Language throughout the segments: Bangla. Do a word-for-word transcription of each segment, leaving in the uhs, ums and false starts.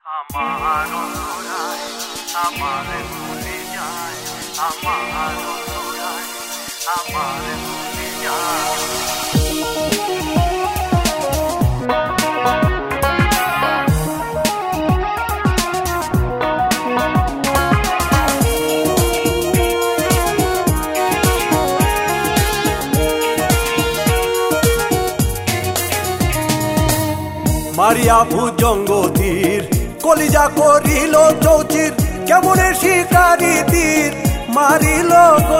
আমার অন্তরায় আমার ভুলে যায়, আমার অন্তরায় আমার ভুলে যায়। মারিয়া ভুজঙ্গ তীর কলিজা করিল চৌচির, কেমনে শিকারি তীর মারিল গো।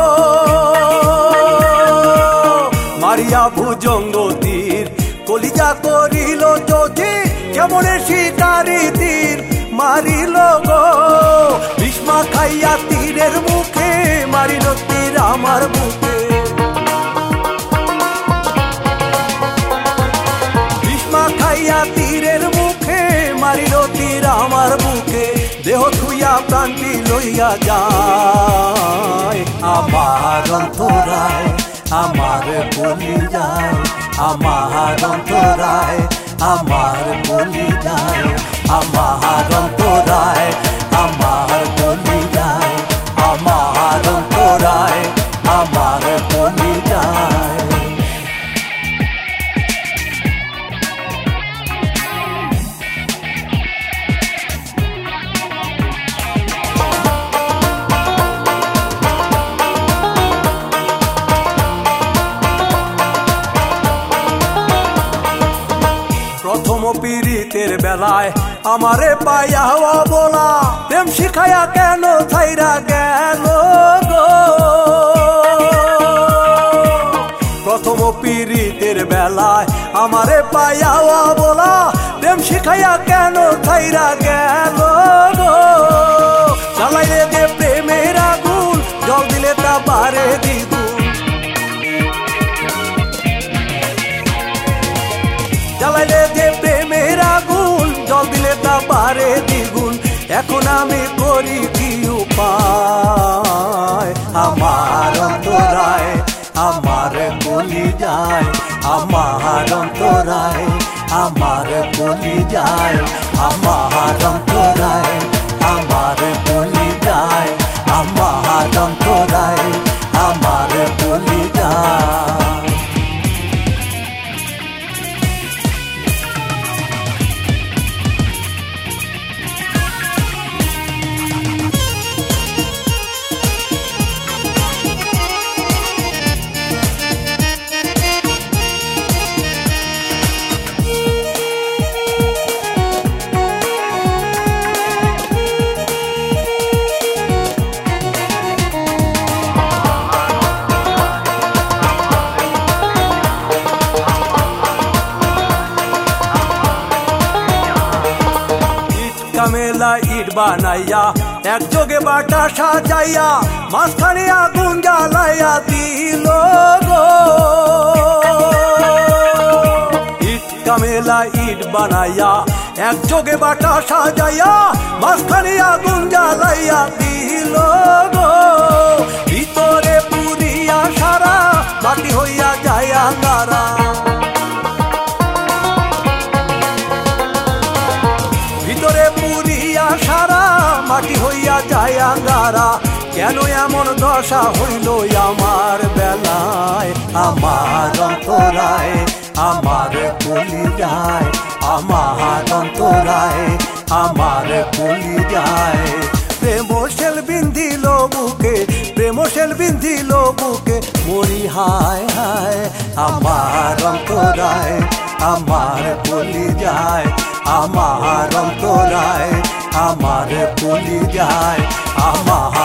মারিয়া ভুজঙ্গ তীর কলিজা করিল চৌচির, কেমনে শিকারি তীর মারিল গো। ভীষ্মা খাইয়া তীরের মুখে মারিল তীর আমার বুকে। খাইয়া তীরের মুখে মারিল তীর আমার বুকে, দেহ থুইয়া প্রাণটি লইয়া যায়। আমার অন্তরায় আমার বলি যায়, আমার অন্তরায় আমার বলি যায়, আমার অন্তরায় আমার বলি যায়, আমার অন্তরায় আমার বলি যায়। প্রথম পীড়িতের বেলায় আমারে পাইয়া বলা, প্রেম শিখাইয়া কেন ছাইরা গেল গো। প্রথম পীড়িতের বেলায় আমারে পাইয়া বলা, প্রেম শিখাইয়া কেন ছাইরা গেল গো। জ্বালাইলে যে প্রেমের আগুন, জল দিলে তা বারে দ্বিগুণ। জ্বালাইলে যে প্রেমের আগুন, জল দিলে তা বারে দ্বিগুণ। এখন আমি করি কি উপায়, আমার অন্তরায় আমার বলি যায়, আমার অন্তরায় আমার বলি যায়, আমার অন্তরায় আমার বলি যায়, আমার অন্তরায় আমার বলি যায়। মেলা ইট বানাইয়া একযোগে বাটা সাজাইয়া, মাঝখানে আগুন জ্বালাইয়া দিল গো। ইট কামেলা ইট বানাইয়া একযোগে বাটা সাজাইয়া, মাঝখানে আগুন জ্বালাইয়া দিল গো। ভিতরে পুরিয়া সারা মাটি হইয়া যায় আঙ্গারা, ভিতরে পুরিয়া সারা মাটি হইয়া যায় আঙ্গারা। কেন এমন দশা হইল আমার বেলায়, আমার অন্তরায় আমার বলি যায়, আমার অন্তরায় আমার বলি যায়। প্রেম শেল বিন্ধিল বুকে, প্রেম শেল বিন্ধিল বুকে, মরি হায় হায়। আমার অন্তরায় আমার বলি যায়, আমার অন্তরায় আমার বলি যায়, আমার